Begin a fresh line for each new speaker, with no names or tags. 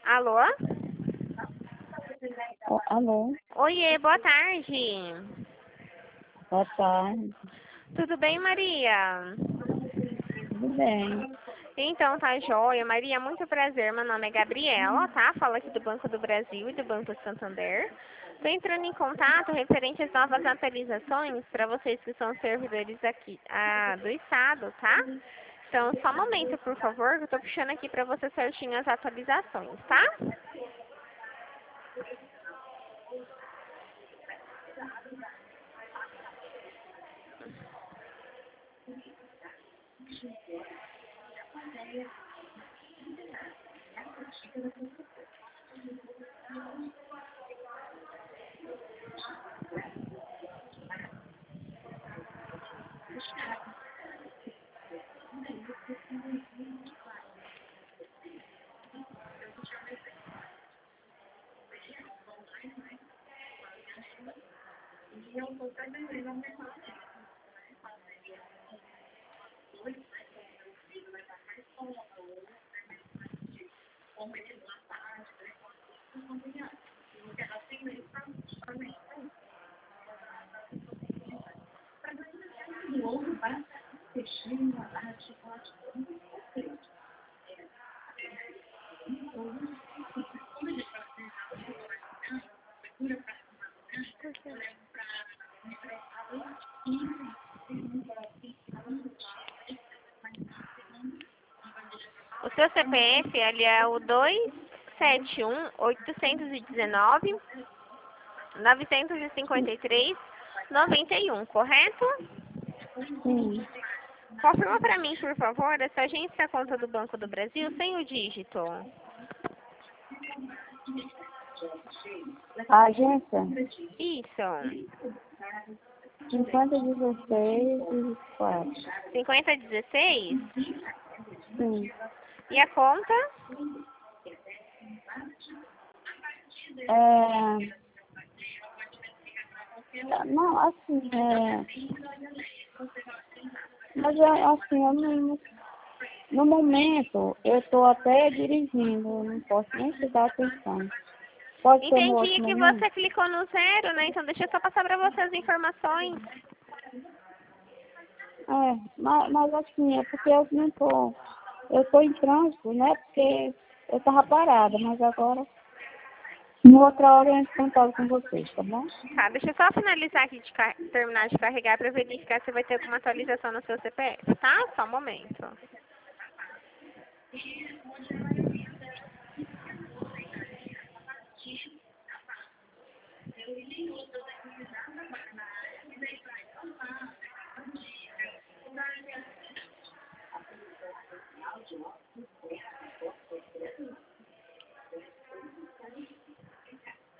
Alô?
Alô,
Oiê, boa tarde.
boa tarde,
Tudo bem, Maria?
tudo bem?
Então, tá joia. Maria, muito prazer. Meu nome é Gabriela, tá? Falo aqui do Banco do Brasil e do Banco Santander. Estou entrando em contato referente às novas atualizações para vocês que são servidores aqui do Estado, tá? Então, só um momento, por favor, que eu estou puxando aqui para você certinho as atualizações, tá? O seu CPF, ele é o 271-819-953-91, correto?
Sim,
Confirma para mim, por favor, essa agência é a conta do Banco do Brasil sem o dígito.
a agência
Isso.
5016 e 4.
5016?
Sim,
E a conta?
não, assim, mas assim, eu não, no momento eu estou até dirigindo, eu não posso nem te dar atenção. Pode ser no
Entendi
outro
que
momento?
você clicou no 0, né? Então deixa eu só passar para você as informações.
Mas assim, é porque eu tô em trânsito, né? Porque eu tava parada, mas agora, em outra hora eu entro em contato com vocês, tá bom?
Tá, deixa eu só finalizar aqui terminar de carregar para verificar se vai ter alguma atualização no seu CPF, tá? Só um momento.